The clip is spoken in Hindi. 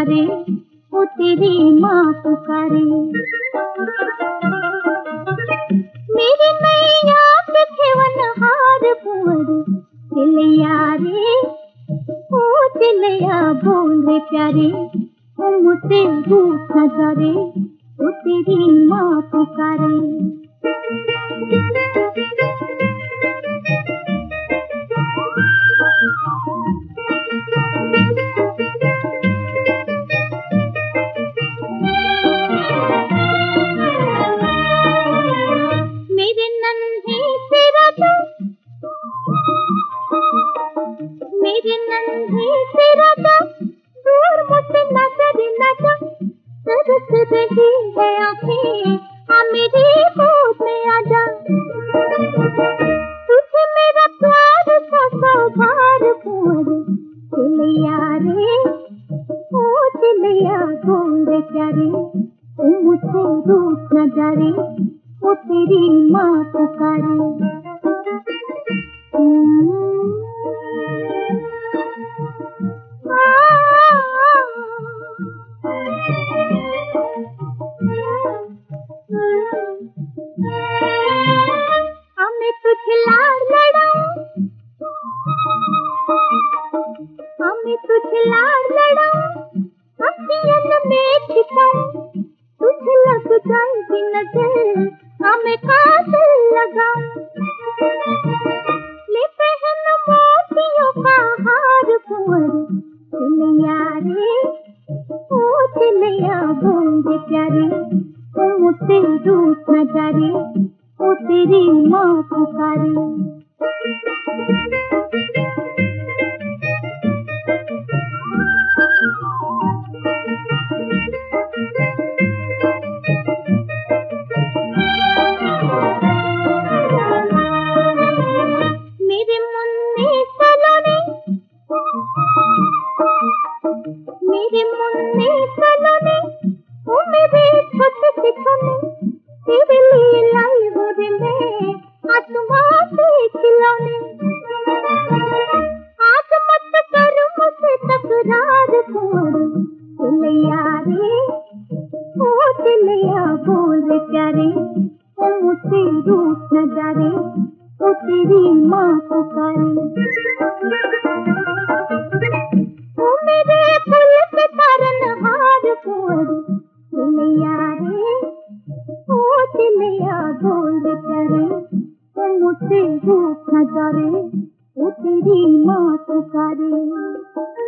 नजारे वो तेरी माँ पुकारे। मेरी मैया के खेवनहार कुंवर चिलैया रे, ओ चिलैया बोल रे प्यारे, मुझसे रूठ न जा रे वो तेरी माँ पुकारे। मेरे नन्हे से राजा, मेरे नन्हे से राजा, दूर मुझसे नजर न जा। तरस रही है आँखें, आ मेरी गोद में आजा। तुझे मेरा प्यार सा सौभार कुंवर चिलैया रे, ओ चिलैया बोल रे प्यारे, तू मुझसे रूठ न जा रे वो तेरी माँ पुकारे। मैं तुझे लाड़ लड़ाऊं, मैं तुझे लाड़ लड़ाऊं, अखियन में छिपाऊं। तुझे लग जाएगी नजर, मैं कातिल लगाऊं। ले पहन मोतियों का हार कुंवर चिलैया रे, ओ चिलैया बोल दे प्यारे, तू मुझसे रूठ न जा रे वो तेरी माँ पुकारे। मेरे मुन्ने सलोने, मेरे मुन्ने सलोने, ओ मेरे छोटे से छोने, तेरे लिए लाई हूँ रे मैं आसमां से खिलौने। आज मत कर मुझसे तकरार कुंवर चिलैया रे, ओ चिलैया बोल रे प्यारे, ओ मुझसे रूठ न जा रे वो तेरी माँ पुकारे। ओ मेरे फूल के तारनहार कुंवर चिलैया रे, ओ चिलैया बोल रे प्यारे, तू मुझसे रूठ न जा रे वो तेरी माँ पुकारे।